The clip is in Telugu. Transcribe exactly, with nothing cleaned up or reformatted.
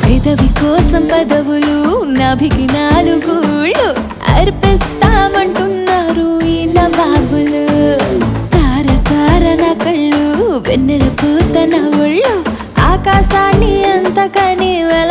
పెదవి కోసం పదవులు నాభికి నాలుగుళ్ళు అర్పిస్తామంటున్నారు ఈ నవాబులు. తార తార నా కళ్ళు వెన్నెల పూత నా ఒళ్ళు ఆకాశాన్ని అంతకని